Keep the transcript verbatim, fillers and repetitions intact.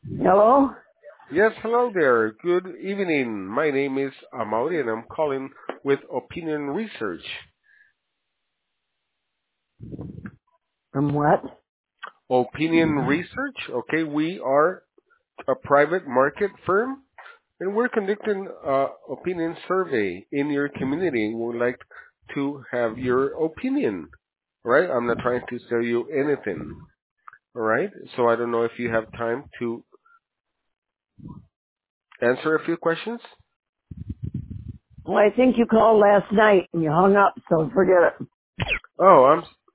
Hello? Yes, hello there. Good evening. My name is Amaury and I'm calling with Opinion Research. From what? Opinion Research, okay, we are a private market firm and we're conducting a opinion survey in your community. We would like to have your opinion, right? I'm not trying to sell you anything, all right? So I don't know if you have time to answer a few questions. Well, I think you called last night and you hung up, so forget it. Oh, I'm